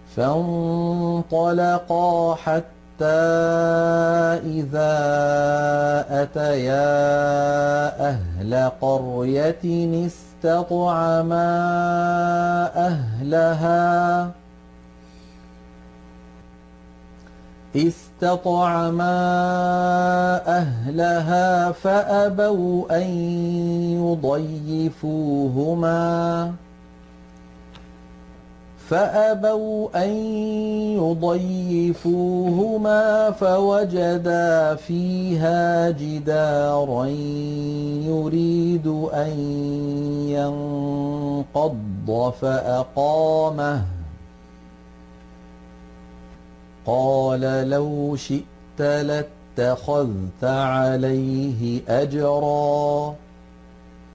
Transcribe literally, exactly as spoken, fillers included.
فانطلقا حتى إذا أتيا أهل قرية استطعما أهلها استطعما أهلها فأبوا أن يضيفوهما فأبوا أن يضيفوهما فوجدا فيها جدارا يريد أن ينقض فأقامه قال لو شئت لاتخذت عليه أجرا